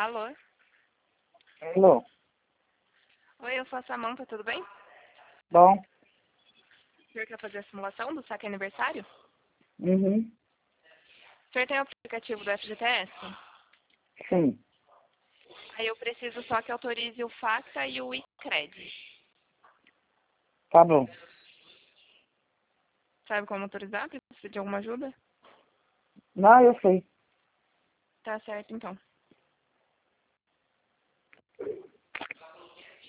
Alô? Alô, Oi, eu sou a Samanta, tudo bem? bom? O senhor quer fazer a simulação do saque aniversário? Uhum, O senhor tem o aplicativo do FGTS? sim, Aí eu preciso só que autorize o FACTA e o ICRED. tá bom. Sabe como autorizar? Precisa de alguma ajuda? Não, eu sei. Tá certo, então.